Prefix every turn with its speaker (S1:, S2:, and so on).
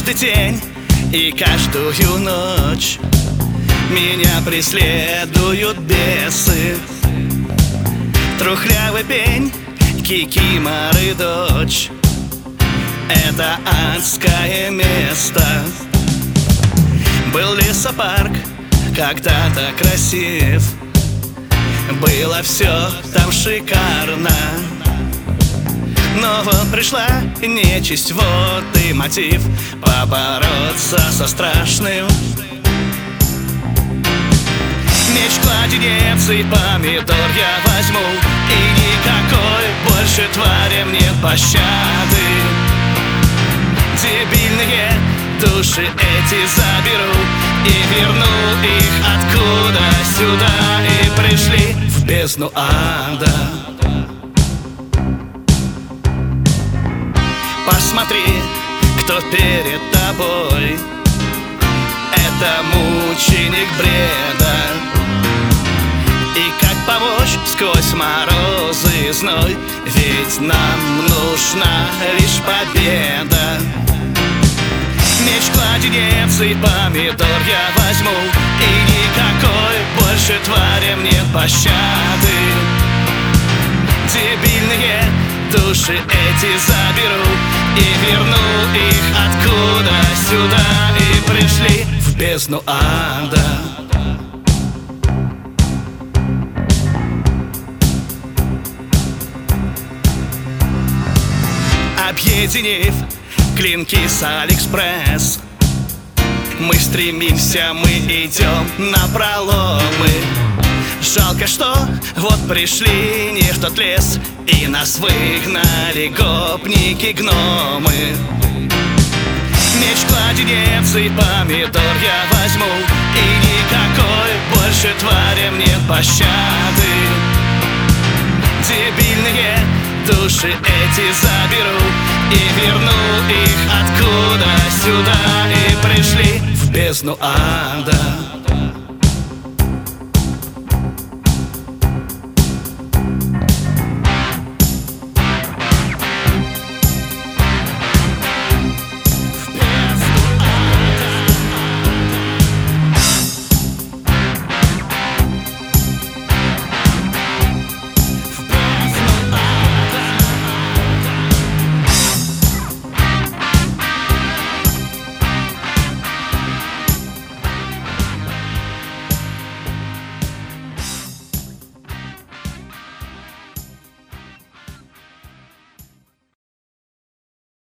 S1: каждый день и каждую ночь меня преследуют бесы. Трухлявый пень, кикиморы дочь — это адское место. Был лесопарк, когда-то красив, было все там шикарно. Но вот пришла нечисть, вот и мотив побороться со страшным. Меч, кладенец и помидор я возьму, и никакой больше тварям нет пощады. Дебильные души эти заберу и верну их откуда сюда, и пришли в бездну ада. Посмотри, кто перед тобой. Это мученик бреда. И как помочь сквозь морозы и зной? Ведь нам нужна лишь победа. Меч, кладенец и помидор я возьму, и никакой больше тварям нет пощады. Дебильные души эти заберу и верну их откуда сюда, и пришли в бездну ада. Объединив клинки с Алиэкспресс, мы стремимся, мы идем на проломы. Жалко, что вот пришли не в тот лес, и нас выгнали гопники-гномы. Меч, кладенец и помидор я возьму, и никакой больше тварям нет пощады. Дебильные души эти заберу и верну их откуда сюда, и пришли в бездну ада.